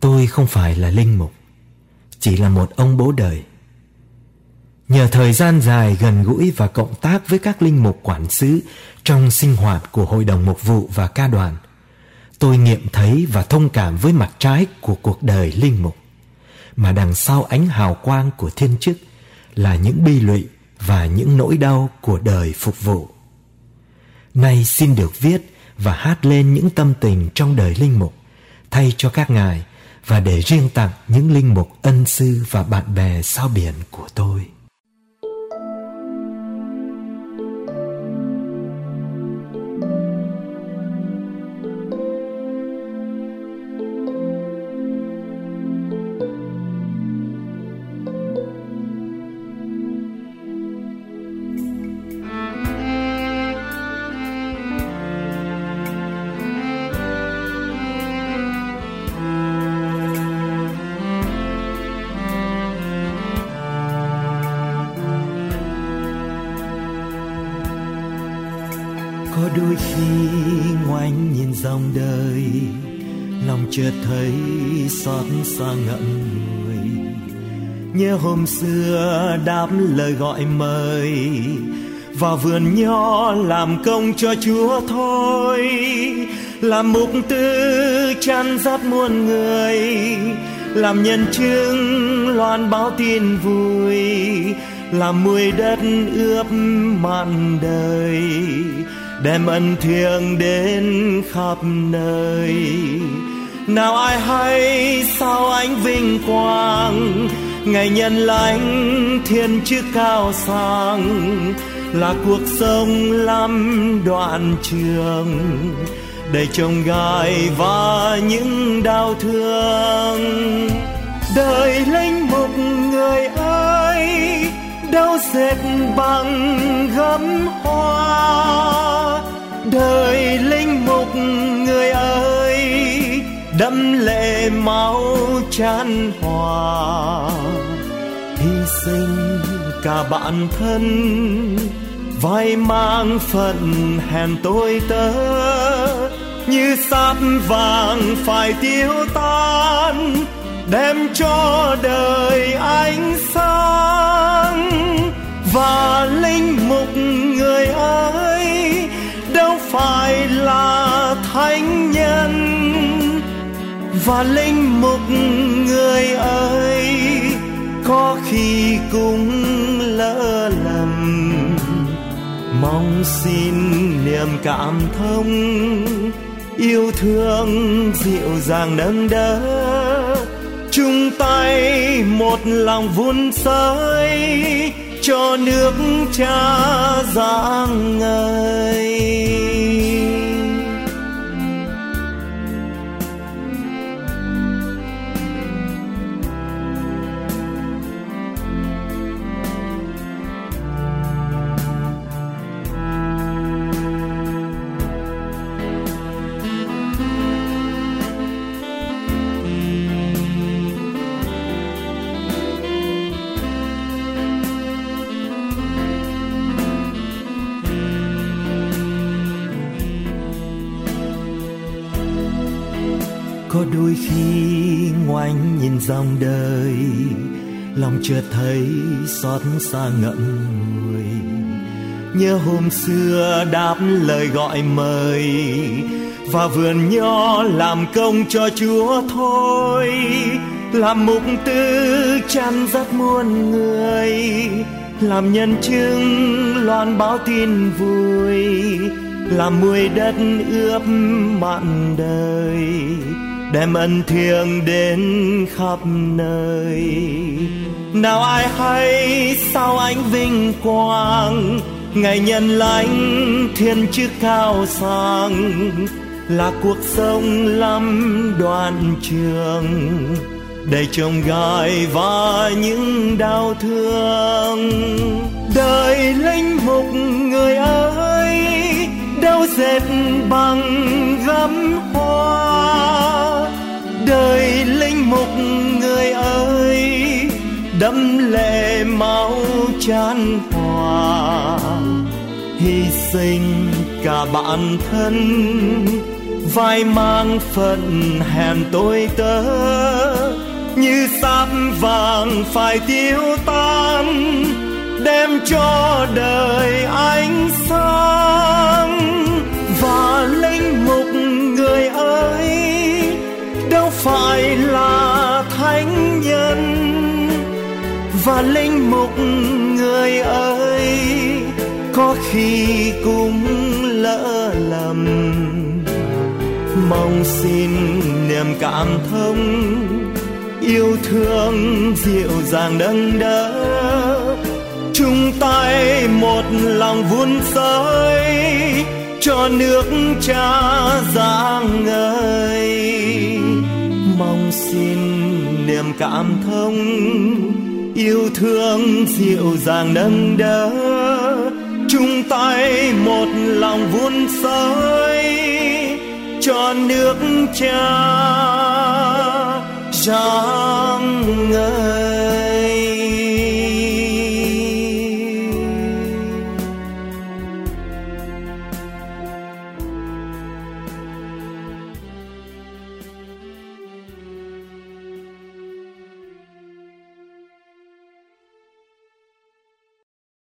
Tôi không phải là linh mục, chỉ là một ông bố đời. Nhờ thời gian dài gần gũi và cộng tác với các linh mục quản xứ trong sinh hoạt của hội đồng mục vụ và ca đoàn, tôi nghiệm thấy và thông cảm với mặt trái của cuộc đời linh mục, mà đằng sau ánh hào quang của thiên chức là những bi lụy và những nỗi đau của đời phục vụ. Nay xin được viết và hát lên những tâm tình trong đời linh mục, thay cho các ngài và để riêng tặng những linh mục ân sư và bạn bè sao biển của tôi. Có đôi khi ngoảnh nhìn dòng đời, lòng chợt thấy xót xa ngậm ngùi. Nhớ hôm xưa đáp lời gọi mời, vào vườn nho làm công cho Chúa thôi. Làm mục tư chăn dắt muôn người, làm nhân chứng loan báo tin vui, làm mùi đất ướp mặn đời, đem ân thiêng đến khắp nơi. Nào ai hay sao ánh vinh quang, ngày nhân lãnh thiên chức cao sang, là cuộc sống lắm đoạn trường, đầy chông gai và những đau thương. Đời linh mục người ơi, đâu dệt bằng gấm hoa. Đời linh mục người ơi, đẫm lệ máu chan hòa. Hy sinh cả bản thân, vai mang phận hèn tôi tớ, như sáp vàng phải tiêu tan, đem cho đời ánh sáng. Và linh mục người ơi, đâu phải là thánh nhân. Và linh mục người ơi, có khi cũng lỡ lầm. Mong xin niềm cảm thông, yêu thương dịu dàng nâng đỡ, chung tay một lòng vun sới cho nước Cha rạng ngời. Có đôi khi ngoảnh nhìn dòng đời, lòng chợt thấy xót xa ngậm ngùi. Nhớ hôm xưa đáp lời gọi mời, vào vườn nho làm công cho Chúa thôi. Làm mục tư chăn dắt muôn người, làm nhân chứng loan báo tin vui, làm mùi đất ướp mặn đời, đem ân thiêng đến khắp nơi. Nào ai hay sao ánh vinh quang, ngày nhân lãnh thiên chức cao sang, là cuộc sống lắm đoạn trường, đầy chông gai và những đau thương. Đời linh mục người ơi, đâu dệt bằng gấm hoa. Đời linh mục người ơi, đẫm lệ máu chan hòa. Hy sinh cả bản thân, vai mang phận hèn tôi tớ, như sáp vàng phải tiêu tan, đem cho đời ánh sáng. Và linh mục người ơi, đâu phải là thánh nhân. Và linh mục người ơi, có khi cũng lỡ lầm. Mong xin niềm cảm thông, yêu thương dịu dàng nâng đỡ, chung tay một lòng vun sới cho nước Cha rạng ngời. Mong xin niềm cảm thông, yêu thương dịu dàng nâng đỡ, chung tay một lòng vun sới cho nước Cha rạng ngời.